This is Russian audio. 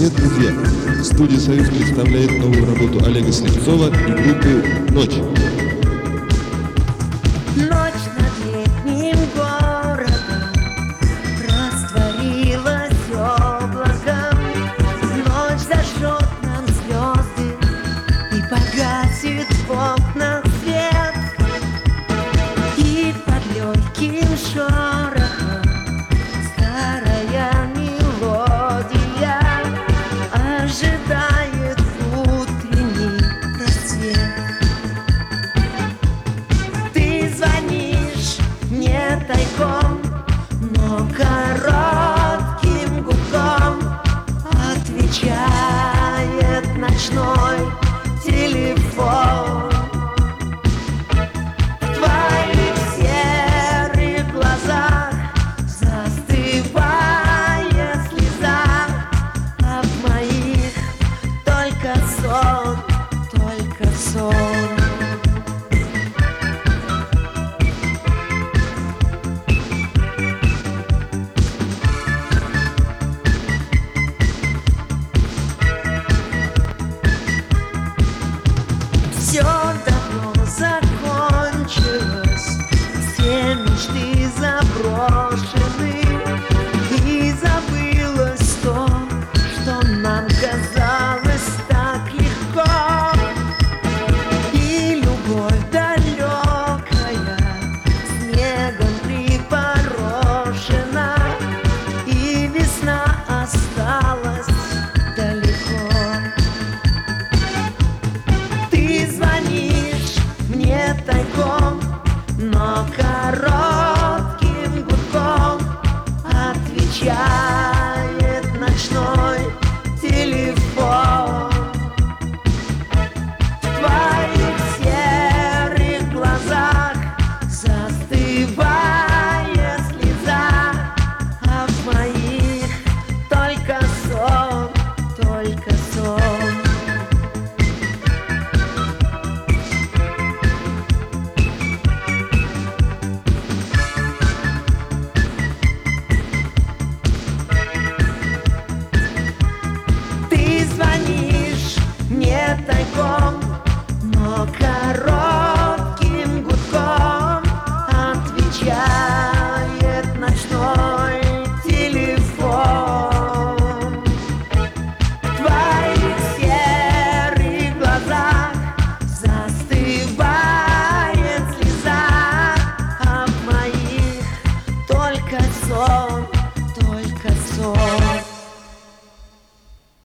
Привет, друзья! Студия «Союз» представляет новую работу Олега Слепцова и группы «Ночь». Ночь над летним городом растворилась облаком. Ночь зажжет нам звезды и погасит в окнах свет. И под легким шорохом старая мелодия ожидает утренний рассвет. Звонишь мне тайком, но коротким гудком отвечает ночной телефон. В твоих серых глазах застывает слеза, а в моих только сон, только сон. Все давно закончилось, все мечты заброшены, и забылось то, что нам казалось так легко. И любовь далекая снегом припорошена, и весна осталась далеко. Ты звонишь мне тайком, но коротким гудком отвечает ночной телефон. В твоих серых глазах застывает слеза, а в моих только сон, только сон. Ты звонишь мне тайком, но коротким гудком отвечает ночной телефон. В твоих серых глазах застывает слеза, а в моих только сон.